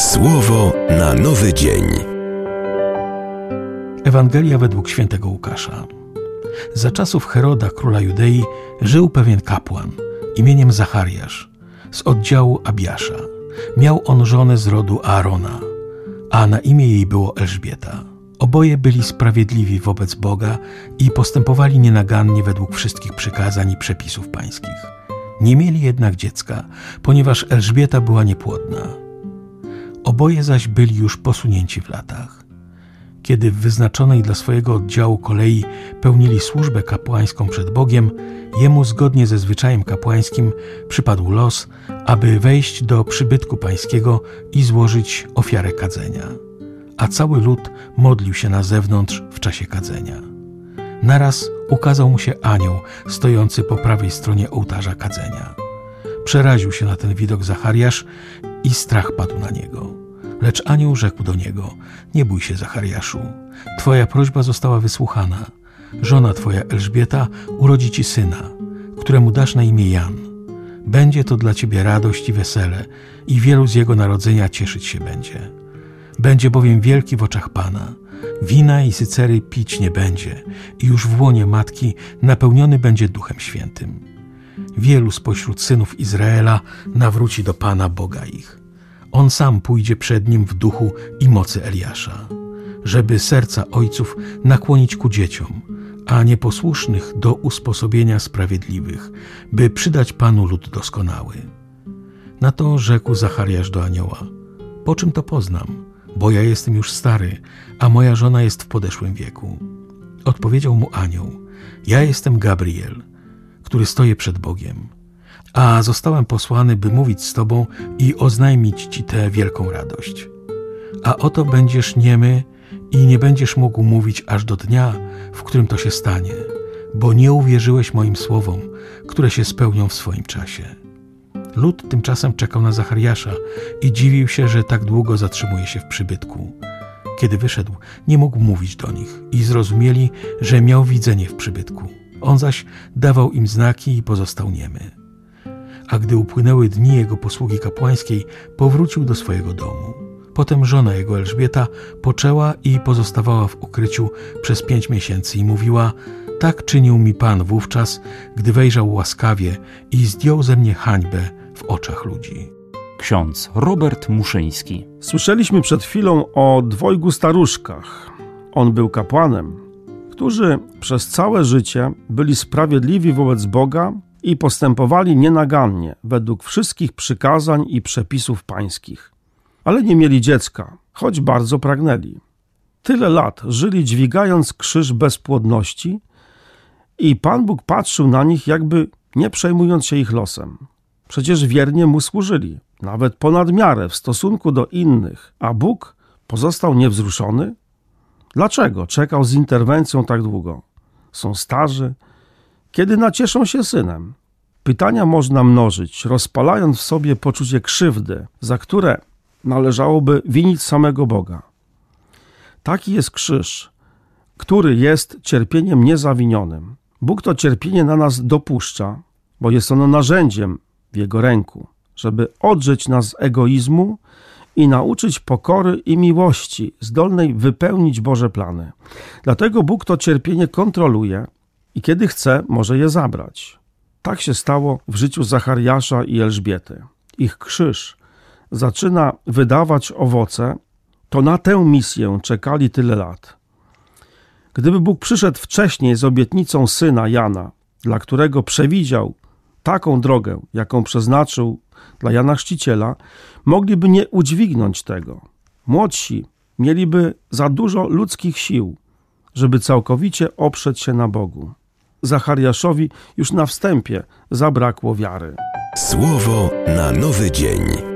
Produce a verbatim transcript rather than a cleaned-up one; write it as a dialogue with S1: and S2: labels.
S1: Słowo na nowy dzień.
S2: Ewangelia według świętego Łukasza. Za czasów Heroda, króla Judei, żył pewien kapłan imieniem Zachariasz z oddziału Abiasza. Miał on żonę z rodu Aarona, a na imię jej było Elżbieta. Oboje byli sprawiedliwi wobec Boga i postępowali nienagannie według wszystkich przykazań i przepisów pańskich. Nie mieli jednak dziecka, ponieważ Elżbieta była niepłodna. Oboje zaś byli już posunięci w latach. Kiedy w wyznaczonej dla swojego oddziału kolei pełnili służbę kapłańską przed Bogiem, jemu zgodnie ze zwyczajem kapłańskim przypadł los, aby wejść do przybytku pańskiego i złożyć ofiarę kadzenia. A cały lud modlił się na zewnątrz w czasie kadzenia. Naraz ukazał mu się anioł stojący po prawej stronie ołtarza kadzenia. Przeraził się na ten widok Zachariasz i strach padł na niego. Lecz anioł rzekł do niego: nie bój się, Zachariaszu, twoja prośba została wysłuchana. Żona twoja Elżbieta urodzi ci syna, któremu dasz na imię Jan. Będzie to dla ciebie radość i wesele i wielu z jego narodzenia cieszyć się będzie. Będzie bowiem wielki w oczach Pana. Wina i sycery pić nie będzie i już w łonie matki napełniony będzie Duchem Świętym. Wielu spośród synów Izraela nawróci do Pana Boga ich. On sam pójdzie przed nim w duchu i mocy Eliasza, żeby serca ojców nakłonić ku dzieciom, a nieposłusznych do usposobienia sprawiedliwych, by przydać Panu lud doskonały. Na to rzekł Zachariasz do anioła: po czym to poznam, bo ja jestem już stary, a moja żona jest w podeszłym wieku. Odpowiedział mu anioł: ja jestem Gabriel, który stoję przed Bogiem, a zostałem posłany, by mówić z tobą i oznajmić ci tę wielką radość. A oto będziesz niemy i nie będziesz mógł mówić aż do dnia, w którym to się stanie, bo nie uwierzyłeś moim słowom, które się spełnią w swoim czasie. Lud tymczasem czekał na Zachariasza i dziwił się, że tak długo zatrzymuje się w przybytku. Kiedy wyszedł, nie mógł mówić do nich i zrozumieli, że miał widzenie w przybytku. On zaś dawał im znaki i pozostał niemy. A gdy upłynęły dni jego posługi kapłańskiej, powrócił do swojego domu. Potem żona jego Elżbieta poczęła i pozostawała w ukryciu przez pięć miesięcy i mówiła: tak czynił mi Pan wówczas, gdy wejrzał łaskawie i zdjął ze mnie hańbę w oczach ludzi.
S3: Ksiądz Robert Muszyński.
S4: Słyszeliśmy przed chwilą o dwojgu staruszkach. On był kapłanem, którzy przez całe życie byli sprawiedliwi wobec Boga i postępowali nienagannie według wszystkich przykazań i przepisów pańskich. Ale nie mieli dziecka, choć bardzo pragnęli. Tyle lat żyli dźwigając krzyż bezpłodności i Pan Bóg patrzył na nich, jakby nie przejmując się ich losem. Przecież wiernie Mu służyli, nawet ponad miarę w stosunku do innych, a Bóg pozostał niewzruszony? Dlaczego czekał z interwencją tak długo? Są starzy, kiedy nacieszą się synem. Pytania można mnożyć, rozpalając w sobie poczucie krzywdy, za które należałoby winić samego Boga. Taki jest krzyż, który jest cierpieniem niezawinionym. Bóg to cierpienie na nas dopuszcza, bo jest ono narzędziem w Jego ręku, żeby odrzeć nas z egoizmu i nauczyć pokory i miłości, zdolnej wypełnić Boże plany. Dlatego Bóg to cierpienie kontroluje i kiedy chce, może je zabrać. Tak się stało w życiu Zachariasza i Elżbiety. Ich krzyż zaczyna wydawać owoce, to na tę misję czekali tyle lat. Gdyby Bóg przyszedł wcześniej z obietnicą syna Jana, dla którego przewidział taką drogę, jaką przeznaczył dla Jana Chrzciciela, mogliby nie udźwignąć tego. Młodsi mieliby za dużo ludzkich sił, żeby całkowicie oprzeć się na Bogu. Zachariaszowi już na wstępie zabrakło wiary.
S1: Słowo na nowy dzień.